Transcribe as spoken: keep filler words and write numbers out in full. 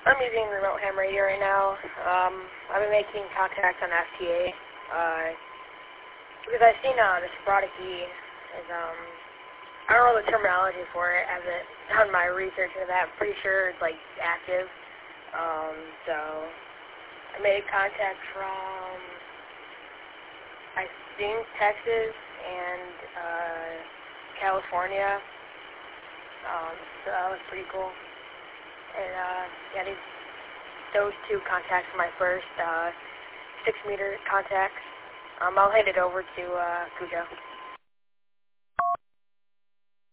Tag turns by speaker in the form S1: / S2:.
S1: I'm using remote ham radio right now. Um, I've been making contacts on F T A, uh, because I've seen, uh, the sporadic E is, um, I don't know the terminology for it. I haven't done my research into that. I'm pretty sure it's, like, active. Um, so, I made contact from, I think, Texas and, uh, California. Um, so that was pretty cool. And, uh, yeah, these, those two contacts are my first, uh, six meter contacts. Um, I'll hand it over to, uh, Cujo.